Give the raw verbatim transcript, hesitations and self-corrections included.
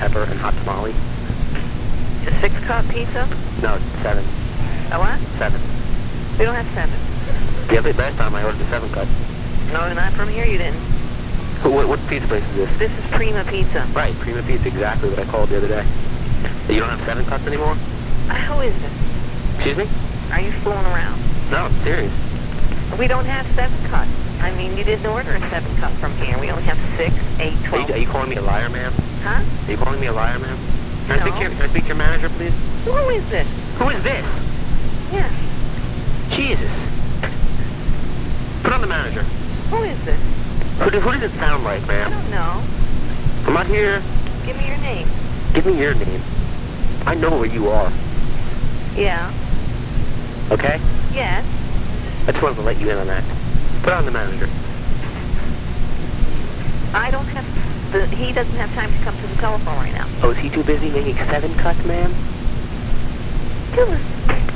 pepper, and hot tamale. A six-cup pizza? No, seven. A what? Seven. We don't have seven. The other last time I ordered the seven cup. No, not from here, you didn't. What, what pizza place is this? This is Prima Pizza. Right, Prima Pizza, exactly what I called the other day. You don't have seven cups anymore? Uh, who is this? Excuse me? Are you fooling around? No, I'm serious. We don't have seven cups. I mean, you didn't order a seven cup from here. We only have six, eight, Are twelve. you, are you calling me a liar, ma'am? Huh? Are you calling me a liar, ma'am? Can, No. I speak to your, can I speak to your manager, please? Who is this? Who is this? Yeah. Jesus. Put on the manager. Who is this? Who, do, who does it sound like, I ma'am? don't know. I'm not here. Give me your name. Give me your name. I know where you are. Yeah. Okay? Yes. I just wanted to let you in on that. Put on the manager. I don't have... The, he doesn't have time to come to the telephone right now. Oh, is he too busy making seven cuts, ma'am? Give us...